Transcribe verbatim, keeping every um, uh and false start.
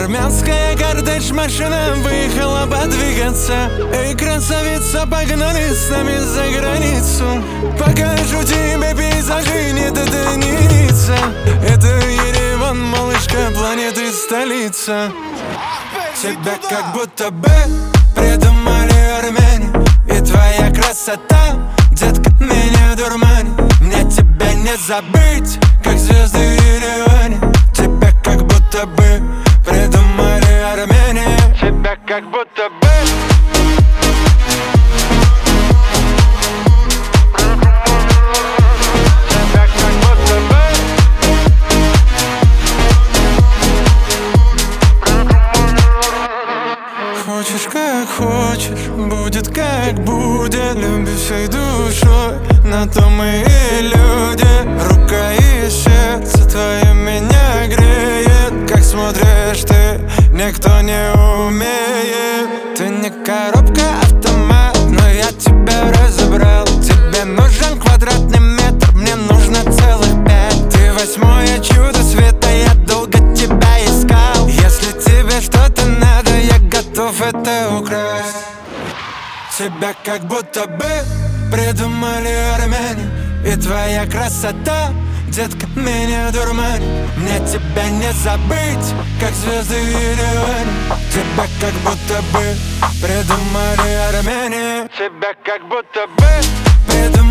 Армянская кортеж машина выехала подвигаться. Эй, красавица, погнали с нами за границу. Покажу тебе пейзажи, нет, это не Ницца. Это Ереван, малышка, планеты столица. Тебя как будто бы придумали армяне. И твоя красота, детка, меня дурманит. Мне тебя не забыть, как звезды в Ереване. Тебя как будто бы придумали армяне. Тебя как будто бы хочешь, как хочешь, будет как будет. Люби всей душой, на то мы и люди. Рука и сердце твое меня греет. Как смотришь ты, никто не умеет. Ты не коробка, автомат, но я тебя разобрал. Тебе нужен квадратный метр, мне нужно целых пять. Ты восьмое чудо света, я долго тебя искал. Если тебе что-то надо, я готов это украсть. Тебя как будто бы придумали армяне. И твоя красота, детка, меня дурманит. Мне тебя не забыть, как звезды в Ереване. Тебя как будто бы придумали армяне. Тебя как будто бы придумали